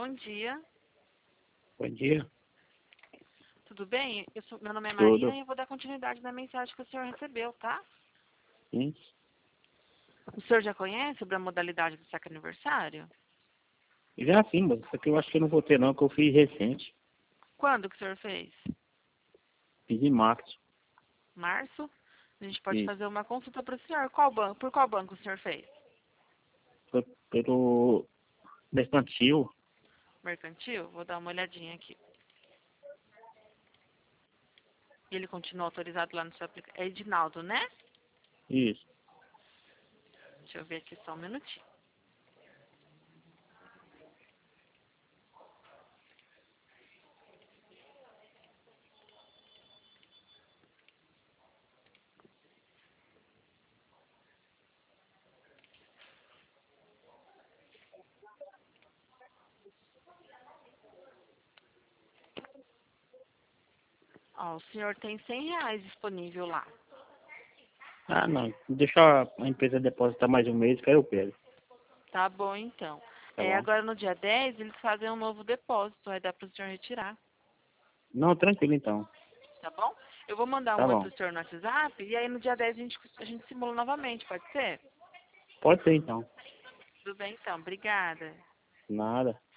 bom dia. Bom dia. Tudo bem? Meu nome é Tudo. Maria e eu vou dar continuidade na mensagem que o senhor recebeu, tá? Sim. O senhor já conhece sobre a modalidade do saque aniversário? Já sim, mas isso aqui eu acho que eu não vou ter não, que eu fiz recente. Quando que o senhor fez? Fiz em março. Março? A gente pode Isso. fazer uma consulta para o senhor. Qual banco? Por qual banco o senhor fez? Foi pelo mercantil. Mercantil? Vou dar uma olhadinha aqui. E ele continua autorizado lá no seu aplicativo. É Edinaldo, né? Isso. Deixa eu ver aqui só um minutinho. Ó, o senhor tem R$ 100 disponível lá. Ah, não. Deixa a empresa depositar mais um mês, que aí eu pego. Tá bom, então. Tá bom? Agora no dia 10 eles fazem um novo depósito. Vai dar para o senhor retirar. Não, tranquilo então. Tá bom? Eu vou mandar Tá um oi bom. pro senhor no WhatsApp e aí no dia 10 a gente simula novamente, pode ser? Pode ser então. Tudo bem, então. Obrigada. Nada.